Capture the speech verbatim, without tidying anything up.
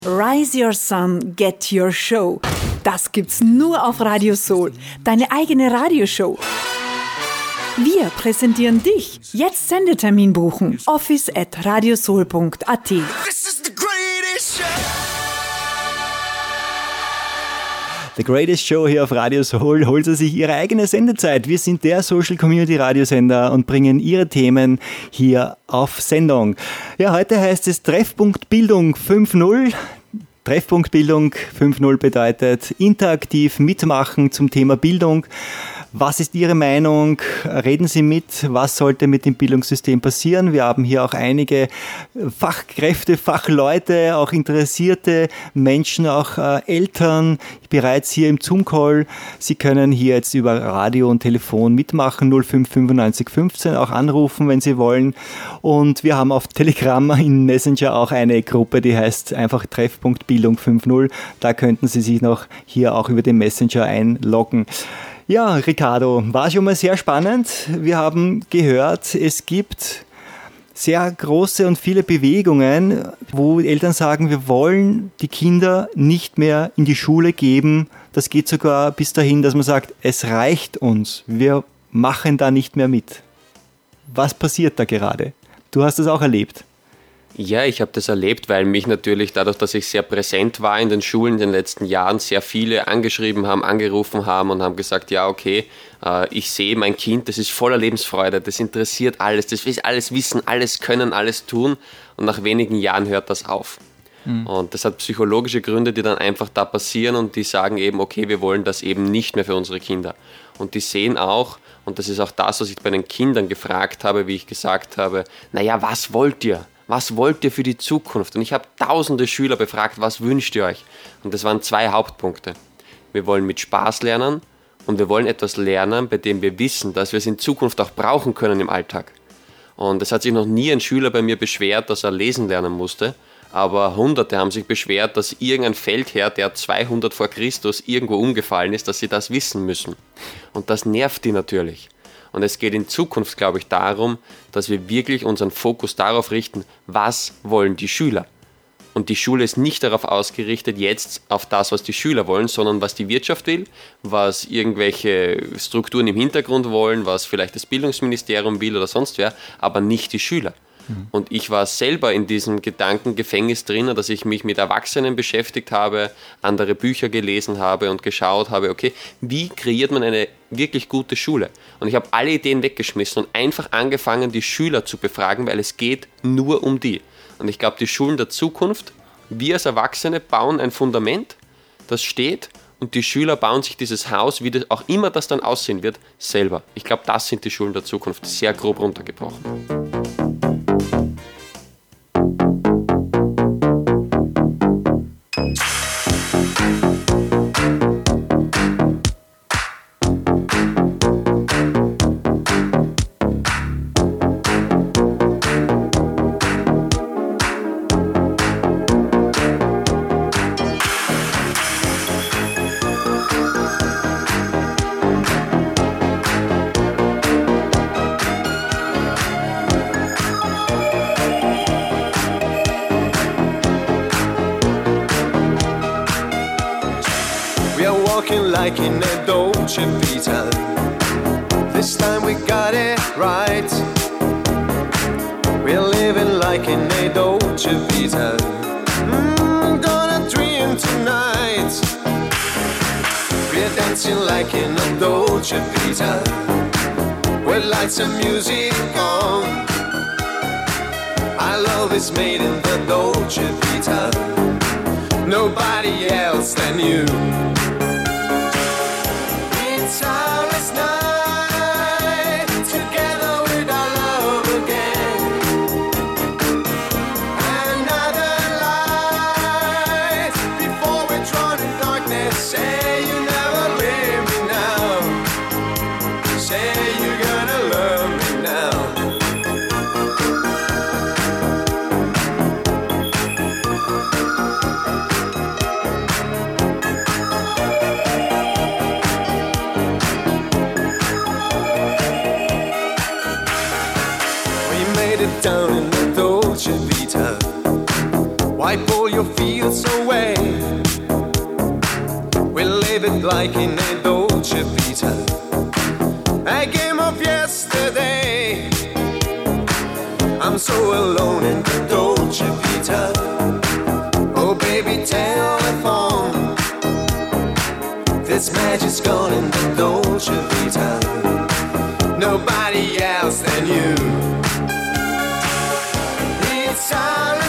Rise Your Sun, Get Your Show. Das gibt's nur auf Radio Soul. Deine eigene Radioshow. Wir präsentieren dich. Jetzt Sendetermin buchen. office at radiosoul punkt at. This is the greatest show. The Greatest Show hier auf Radio Soul. Holt sie sich ihre eigene Sendezeit. Wir sind der Social Community Radiosender und bringen ihre Themen hier auf Sendung. Ja, heute heißt es Treffpunkt Bildung fünf null. Treffpunkt Bildung fünf null bedeutet interaktiv mitmachen zum Thema Bildung. Was ist Ihre Meinung? Reden Sie mit. Was sollte mit dem Bildungssystem passieren? Wir haben hier auch einige Fachkräfte, Fachleute, auch interessierte Menschen, auch äh, Eltern bereits hier im Zoom-Call. Sie können hier jetzt über Radio und Telefon mitmachen, null fünf fünfundneunzig fünfzehn, auch anrufen, wenn Sie wollen. Und wir haben auf Telegram in Messenger auch eine Gruppe, die heißt einfach Treffpunkt Bildung fünf null. Da könnten Sie sich noch hier auch über den Messenger einloggen. Ja, Ricardo, war schon mal sehr spannend. Wir haben gehört, es gibt sehr große und viele Bewegungen, wo Eltern sagen, wir wollen die Kinder nicht mehr in die Schule geben. Das geht sogar bis dahin, dass man sagt, es reicht uns. Wir machen da nicht mehr mit. Was passiert da gerade? Du hast das auch erlebt. Ja, ich habe das erlebt, weil mich natürlich dadurch, dass ich sehr präsent war in den Schulen in den letzten Jahren, sehr viele angeschrieben haben, angerufen haben und haben gesagt, ja okay, äh, ich sehe mein Kind, das ist voller Lebensfreude, das interessiert alles, das will alles wissen, alles können, alles tun und nach wenigen Jahren hört das auf. Mhm. Und das hat psychologische Gründe, die dann einfach da passieren und die sagen eben, okay, wir wollen das eben nicht mehr für unsere Kinder. Und die sehen auch, und das ist auch das, was ich bei den Kindern gefragt habe, wie ich gesagt habe, naja, was wollt ihr? Was wollt ihr für die Zukunft? Und ich habe tausende Schüler befragt, was wünscht ihr euch? Und das waren zwei Hauptpunkte. Wir wollen mit Spaß lernen und wir wollen etwas lernen, bei dem wir wissen, dass wir es in Zukunft auch brauchen können im Alltag. Und es hat sich noch nie ein Schüler bei mir beschwert, dass er lesen lernen musste, aber Hunderte haben sich beschwert, dass irgendein Feldherr, der zweihundert vor Christus irgendwo umgefallen ist, dass sie das wissen müssen. Und das nervt die natürlich. Und es geht in Zukunft, glaube ich, darum, dass wir wirklich unseren Fokus darauf richten, was wollen die Schüler. Und die Schule ist nicht darauf ausgerichtet, jetzt auf das, was die Schüler wollen, sondern was die Wirtschaft will, was irgendwelche Strukturen im Hintergrund wollen, was vielleicht das Bildungsministerium will oder sonst wer, aber nicht die Schüler. Und ich war selber in diesem Gedankengefängnis drin, dass ich mich mit Erwachsenen beschäftigt habe, andere Bücher gelesen habe und geschaut habe, okay, wie kreiert man eine wirklich gute Schule? Und ich habe alle Ideen weggeschmissen und einfach angefangen, die Schüler zu befragen, weil es geht nur um die. Und ich glaube, die Schulen der Zukunft, wir als Erwachsene bauen ein Fundament, das steht, und die Schüler bauen sich dieses Haus, wie das auch immer das dann aussehen wird, selber. Ich glaube, das sind die Schulen der Zukunft, sehr grob runtergebrochen. Like in a Dolce Vita, this time we got it right. We're living like in a Dolce Vita, mm, gonna dream tonight. We're dancing like in a Dolce Vita, with lights and music on. Our love is made in the Dolce Vita, nobody else than you. Silent night, together with our love again. Another light before we drown in darkness. Say you never leave me now. Say you're gonna love me now. away. We live it like in a Dolce Vita, a game of yesterday. I'm so alone in the Dolce Vita. Oh baby, telephone, this magic's gone in the Dolce Vita. Nobody else than you. It's all